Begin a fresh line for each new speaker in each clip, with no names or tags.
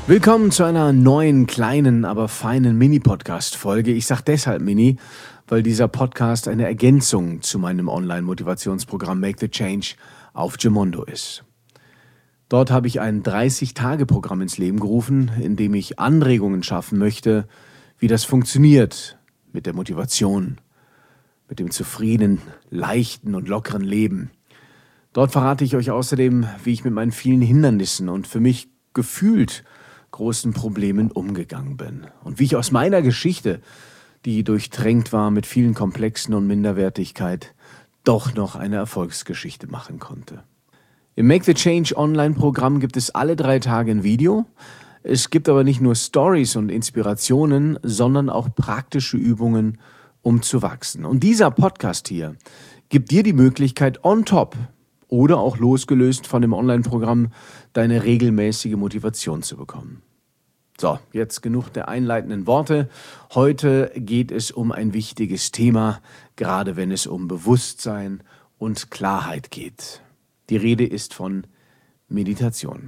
Willkommen zu einer neuen, kleinen, aber feinen Mini-Podcast-Folge. Ich sage deshalb Mini, weil dieser Podcast eine Ergänzung zu meinem Online-Motivationsprogramm Make the Change auf Gemondo ist. Dort habe ich ein 30-Tage-Programm ins Leben gerufen, in dem ich Anregungen schaffen möchte, wie das funktioniert mit der Motivation, mit dem zufriedenen, leichten und lockeren Leben. Dort verrate ich euch außerdem, wie ich mit meinen vielen Hindernissen und für mich gefühlt großen Problemen umgegangen bin und wie ich aus meiner Geschichte, die durchtränkt war mit vielen Komplexen und Minderwertigkeit, doch noch eine Erfolgsgeschichte machen konnte. Im Make the Change Online-Programm gibt es alle 3 Tage ein Video. Es gibt aber nicht nur Stories und Inspirationen, sondern auch praktische Übungen, um zu wachsen. Und dieser Podcast hier gibt dir die Möglichkeit, on top oder auch losgelöst von dem Online-Programm deine regelmäßige Motivation zu bekommen. So, jetzt genug der einleitenden Worte. Heute geht es um ein wichtiges Thema, gerade wenn es um Bewusstsein und Klarheit geht. Die Rede ist von Meditation.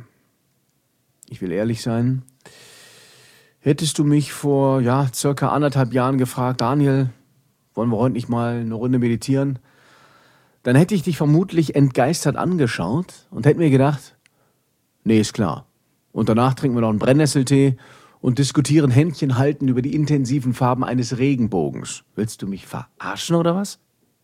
Ich will ehrlich sein, hättest du mich vor circa 1,5 Jahren gefragt, Daniel, wollen wir heute nicht mal eine Runde meditieren? Dann hätte ich dich vermutlich entgeistert angeschaut und hätte mir gedacht, nee, ist klar. Und danach trinken wir noch einen Brennnesseltee und diskutieren Händchen halten über die intensiven Farben eines Regenbogens. Willst du mich verarschen oder was?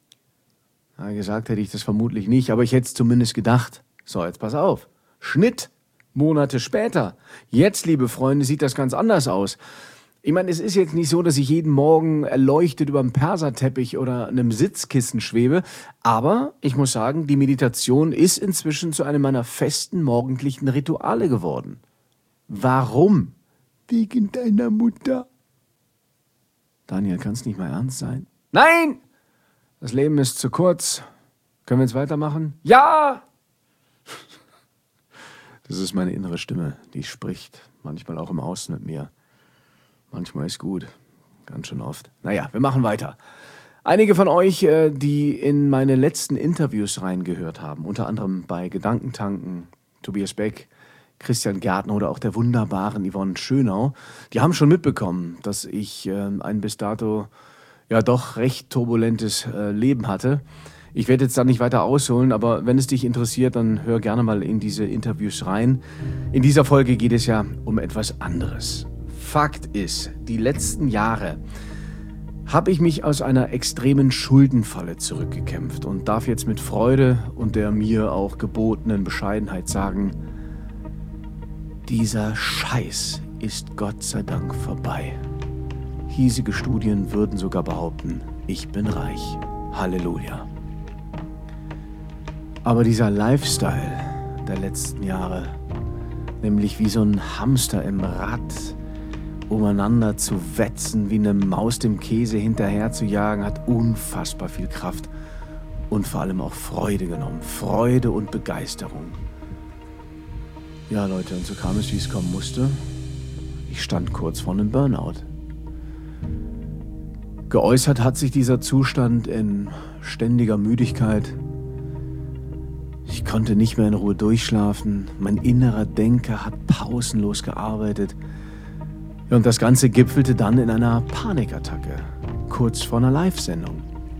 Ja, gesagt hätte ich das vermutlich nicht, aber ich hätte es zumindest gedacht. So, jetzt pass auf. Schnitt, Monate später. Jetzt, liebe Freunde, sieht das ganz anders aus. Ich meine, es ist jetzt nicht so, dass ich jeden Morgen erleuchtet über einem Perserteppich oder einem Sitzkissen schwebe, aber ich muss sagen, die Meditation ist inzwischen zu einem meiner festen morgendlichen Rituale geworden. Warum? Wegen deiner Mutter. Daniel, kann es nicht mal ernst sein? Nein! Das Leben ist zu kurz. Können wir jetzt weitermachen? Ja! Das ist meine innere Stimme, die spricht, manchmal auch im Außen mit mir. Manchmal ist gut, ganz schön oft. Naja, wir machen weiter. Einige von euch, die in meine letzten Interviews reingehört haben, unter anderem bei Gedankentanken, Tobias Beck, Christian Gärtner oder auch der wunderbaren Yvonne Schönau, die haben schon mitbekommen, dass ich ein bis dato doch recht turbulentes Leben hatte. Ich werde jetzt da nicht weiter ausholen, aber wenn es dich interessiert, dann hör gerne mal in diese Interviews rein. In dieser Folge geht es ja um etwas anderes. Fakt ist, die letzten Jahre habe ich mich aus einer extremen Schuldenfalle zurückgekämpft und darf jetzt mit Freude und der mir auch gebotenen Bescheidenheit sagen, dieser Scheiß ist Gott sei Dank vorbei. Hiesige Studien würden sogar behaupten, ich bin reich. Halleluja. Aber dieser Lifestyle der letzten Jahre, nämlich wie so ein Hamster im Rad, umeinander zu wetzen, wie eine Maus dem Käse hinterher zu jagen, hat unfassbar viel Kraft und vor allem auch Freude genommen. Freude und Begeisterung. Ja, Leute, und so kam es, wie es kommen musste. Ich stand kurz vor einem Burnout. Geäußert hat sich dieser Zustand in ständiger Müdigkeit. Ich konnte nicht mehr in Ruhe durchschlafen. Mein innerer Denker hat pausenlos gearbeitet. Und das Ganze gipfelte dann in einer Panikattacke, kurz vor einer Live-Sendung.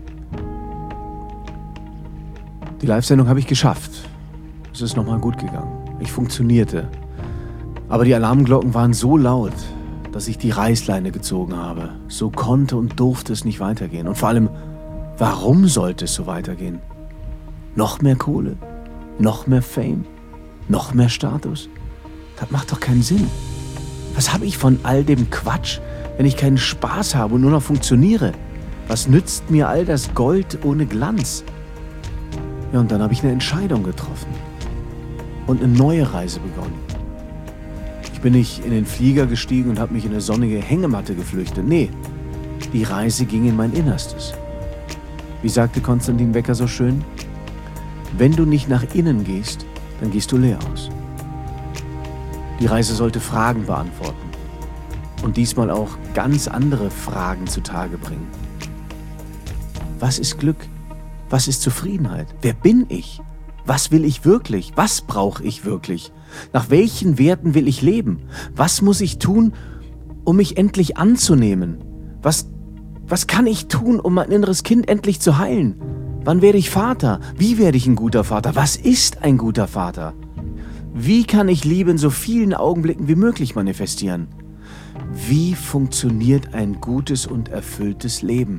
Die Live-Sendung habe ich geschafft. Es ist nochmal gut gegangen. Ich funktionierte. Aber die Alarmglocken waren so laut, dass ich die Reißleine gezogen habe. So konnte und durfte es nicht weitergehen. Und vor allem, warum sollte es so weitergehen? Noch mehr Kohle? Noch mehr Fame? Noch mehr Status? Das macht doch keinen Sinn. Was habe ich von all dem Quatsch, wenn ich keinen Spaß habe und nur noch funktioniere? Was nützt mir all das Gold ohne Glanz? Ja, und dann habe ich eine Entscheidung getroffen und eine neue Reise begonnen. Ich bin nicht in den Flieger gestiegen und habe mich in eine sonnige Hängematte geflüchtet. Nee, die Reise ging in mein Innerstes. Wie sagte Konstantin Wecker so schön? Wenn du nicht nach innen gehst, dann gehst du leer aus. Die Reise sollte Fragen beantworten und diesmal auch ganz andere Fragen zutage bringen. Was ist Glück? Was ist Zufriedenheit? Wer bin ich? Was will ich wirklich? Was brauche ich wirklich? Nach welchen Werten will ich leben? Was muss ich tun, um mich endlich anzunehmen? Was kann ich tun, um mein inneres Kind endlich zu heilen? Wann werde ich Vater? Wie werde ich ein guter Vater? Was ist ein guter Vater? Wie kann ich Liebe in so vielen Augenblicken wie möglich manifestieren? Wie funktioniert ein gutes und erfülltes Leben?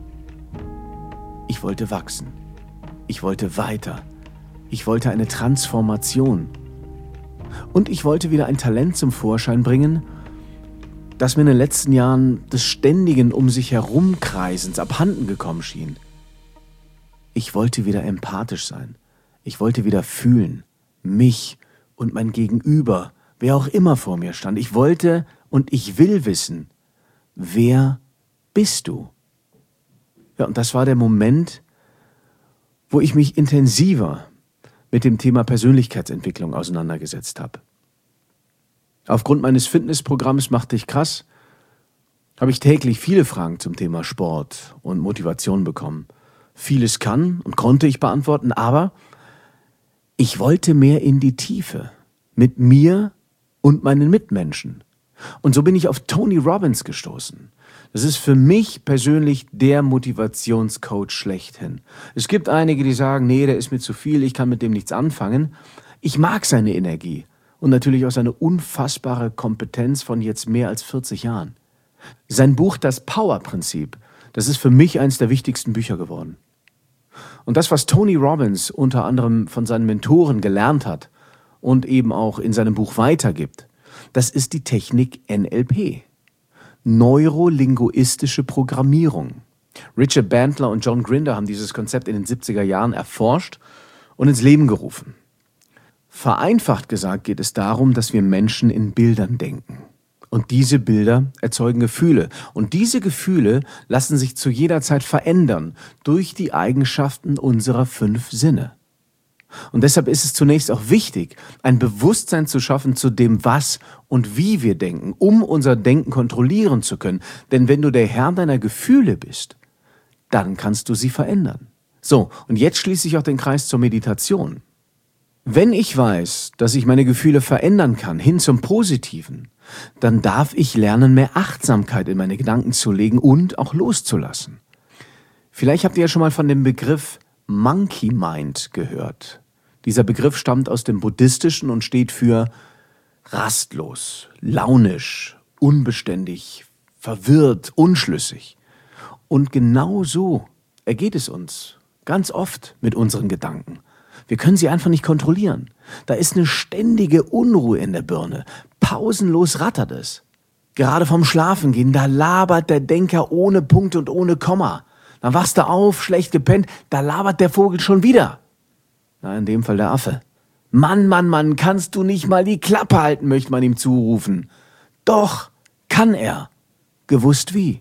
Ich wollte wachsen. Ich wollte weiter. Ich wollte eine Transformation. Und ich wollte wieder ein Talent zum Vorschein bringen, das mir in den letzten Jahren des ständigen um sich herumkreisens abhanden gekommen schien. Ich wollte wieder empathisch sein. Ich wollte wieder fühlen, mich und mein Gegenüber, wer auch immer vor mir stand. Ich wollte und ich will wissen, wer bist du? Ja, und das war der Moment, wo ich mich intensiver mit dem Thema Persönlichkeitsentwicklung auseinandergesetzt habe. Aufgrund meines Fitnessprogramms Mach dich krass habe ich täglich viele Fragen zum Thema Sport und Motivation bekommen. Vieles kann und konnte ich beantworten, aber ich wollte mehr in die Tiefe mit mir und meinen Mitmenschen. Und so bin ich auf Tony Robbins gestoßen. Das ist für mich persönlich der Motivationscoach schlechthin. Es gibt einige, die sagen, nee, der ist mir zu viel, ich kann mit dem nichts anfangen. Ich mag seine Energie und natürlich auch seine unfassbare Kompetenz von jetzt mehr als 40 Jahren. Sein Buch Das Power-Prinzip, das ist für mich eines der wichtigsten Bücher geworden. Und das, was Tony Robbins unter anderem von seinen Mentoren gelernt hat und eben auch in seinem Buch weitergibt, das ist die Technik NLP. Neurolinguistische Programmierung. Richard Bandler und John Grinder haben dieses Konzept in den 70er Jahren erforscht und ins Leben gerufen. Vereinfacht gesagt geht es darum, dass wir Menschen in Bildern denken. Und diese Bilder erzeugen Gefühle. Und diese Gefühle lassen sich zu jeder Zeit verändern durch die Eigenschaften unserer 5 Sinne. Und deshalb ist es zunächst auch wichtig, ein Bewusstsein zu schaffen zu dem, was und wie wir denken, um unser Denken kontrollieren zu können. Denn wenn du der Herr deiner Gefühle bist, dann kannst du sie verändern. So, und jetzt schließe ich auch den Kreis zur Meditation. Wenn ich weiß, dass ich meine Gefühle verändern kann, hin zum Positiven, dann darf ich lernen, mehr Achtsamkeit in meine Gedanken zu legen und auch loszulassen. Vielleicht habt ihr ja schon mal von dem Begriff Monkey Mind gehört. Dieser Begriff stammt aus dem Buddhistischen und steht für rastlos, launisch, unbeständig, verwirrt, unschlüssig. Und genau so ergeht es uns ganz oft mit unseren Gedanken. Wir können sie einfach nicht kontrollieren. Da ist eine ständige Unruhe in der Birne. Pausenlos rattert es. Gerade vom Schlafengehen, da labert der Denker ohne Punkt und ohne Komma. Dann wachst du auf, schlecht gepennt, da labert der Vogel schon wieder. Na, in dem Fall der Affe. Mann, kannst du nicht mal die Klappe halten, möchte man ihm zurufen. Doch, kann er. Gewusst wie.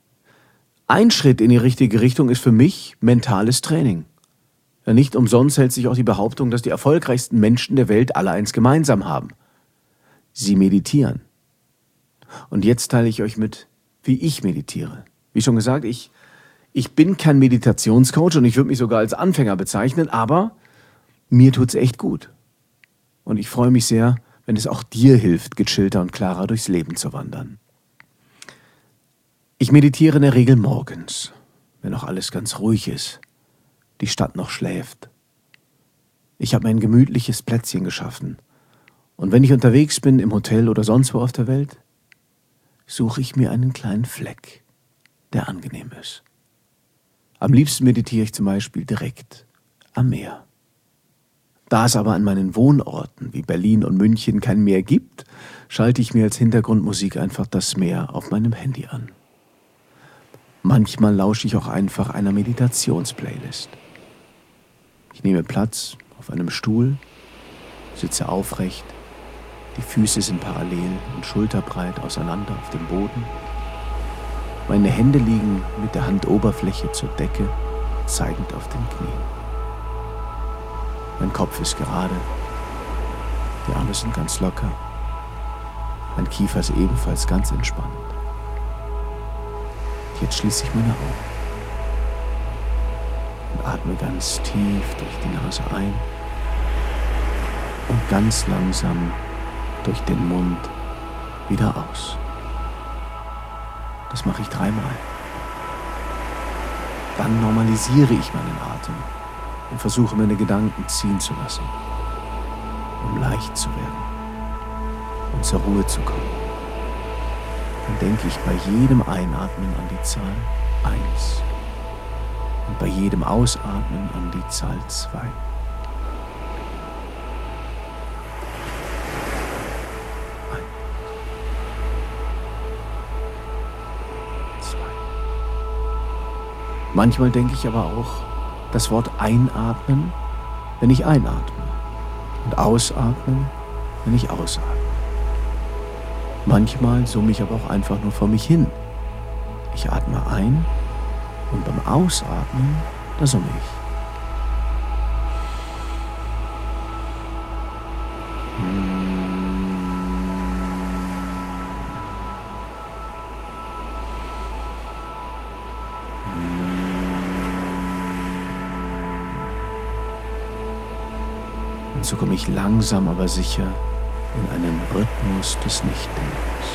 Ein Schritt in die richtige Richtung ist für mich mentales Training. Ja, nicht umsonst hält sich auch die Behauptung, dass die erfolgreichsten Menschen der Welt alle eins gemeinsam haben. Sie meditieren. Und jetzt teile ich euch mit, wie ich meditiere. Wie schon gesagt, ich bin kein Meditationscoach und ich würde mich sogar als Anfänger bezeichnen, aber mir tut's echt gut. Und ich freue mich sehr, wenn es auch dir hilft, gechillter und klarer durchs Leben zu wandern. Ich meditiere in der Regel morgens, wenn noch alles ganz ruhig ist, die Stadt noch schläft. Ich habe mir ein gemütliches Plätzchen geschaffen. Und wenn ich unterwegs bin, im Hotel oder sonst wo auf der Welt, suche ich mir einen kleinen Fleck, der angenehm ist. Am liebsten meditiere ich zum Beispiel direkt am Meer. Da es aber an meinen Wohnorten wie Berlin und München kein Meer gibt, schalte ich mir als Hintergrundmusik einfach das Meer auf meinem Handy an. Manchmal lausche ich auch einfach einer Meditationsplaylist. Ich nehme Platz auf einem Stuhl, sitze aufrecht, die Füße sind parallel und schulterbreit auseinander auf dem Boden. Meine Hände liegen mit der Handoberfläche zur Decke, zeigend auf den Knien. Mein Kopf ist gerade, die Arme sind ganz locker, mein Kiefer ist ebenfalls ganz entspannt. Jetzt schließe ich meine Augen und atme ganz tief durch die Nase ein und ganz langsam durch den Mund wieder aus. Das mache ich 3 Mal. Dann normalisiere ich meinen Atem und versuche, meine Gedanken ziehen zu lassen, um leicht zu werden und zur Ruhe zu kommen. Dann denke ich bei jedem Einatmen an die Zahl 1 und bei jedem Ausatmen an die Zahl 2. 1, 2. Manchmal denke ich aber auch das Wort einatmen, wenn ich einatme, und ausatmen, wenn ich ausatme. Manchmal summe ich aber auch einfach nur vor mich hin. Ich atme ein und beim Ausatmen, da summe ich. Und so komme ich langsam aber sicher in einen Rhythmus des Nichtdenkens.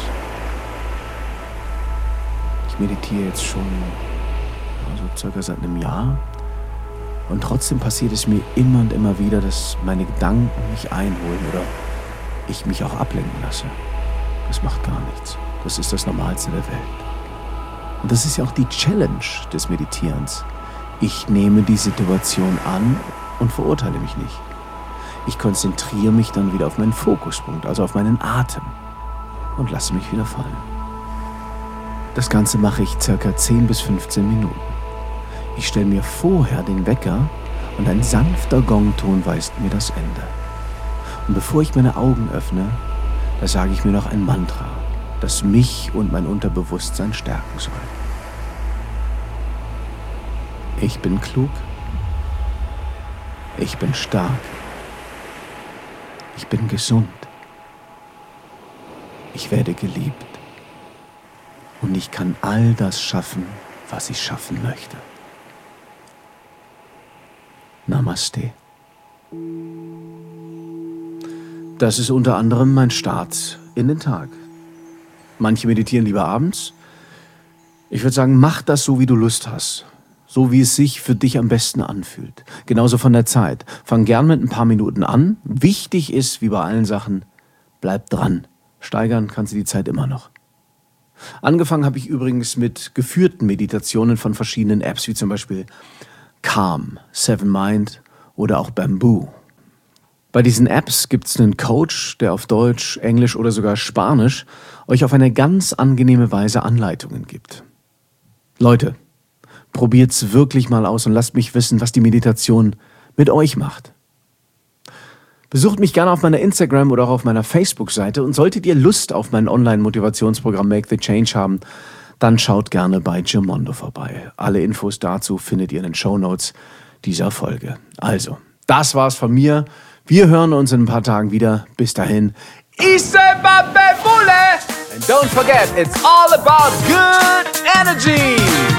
Ich meditiere jetzt schon circa seit einem Jahr und trotzdem passiert es mir immer und immer wieder, dass meine Gedanken mich einholen oder ich mich auch ablenken lasse. Das macht gar nichts. Das ist das Normalste der Welt. Und das ist ja auch die Challenge des Meditierens. Ich nehme die Situation an und verurteile mich nicht. Ich konzentriere mich dann wieder auf meinen Fokuspunkt, also auf meinen Atem, und lasse mich wieder fallen. Das Ganze mache ich ca. 10 bis 15 Minuten. Ich stelle mir vorher den Wecker und ein sanfter Gongton weist mir das Ende. Und bevor ich meine Augen öffne, da sage ich mir noch ein Mantra, das mich und mein Unterbewusstsein stärken soll. Ich bin klug. Ich bin stark. Ich bin gesund. Ich werde geliebt. Und ich kann all das schaffen, was ich schaffen möchte. Namaste. Das ist unter anderem mein Start in den Tag. Manche meditieren lieber abends. Ich würde sagen, mach das so, wie du Lust hast. So wie es sich für dich am besten anfühlt. Genauso von der Zeit. Fang gern mit ein paar Minuten an. Wichtig ist, wie bei allen Sachen, bleib dran. Steigern kannst du die Zeit immer noch. Angefangen habe ich übrigens mit geführten Meditationen von verschiedenen Apps, wie zum Beispiel Calm, Seven Mind oder auch Bamboo. Bei diesen Apps gibt es einen Coach, der auf Deutsch, Englisch oder sogar Spanisch euch auf eine ganz angenehme Weise Anleitungen gibt. Leute, probiert's wirklich mal aus und lasst mich wissen, was die Meditation mit euch macht. Besucht mich gerne auf meiner Instagram- oder auch auf meiner Facebook-Seite und solltet ihr Lust auf mein Online-Motivationsprogramm Make the Change haben, dann schaut gerne bei Gimondo vorbei. Alle Infos dazu findet ihr in den Shownotes dieser Folge. Also, das war's von mir. Wir hören uns in ein paar Tagen wieder. Bis dahin. Ise Babebule! And don't forget, it's all about good energy!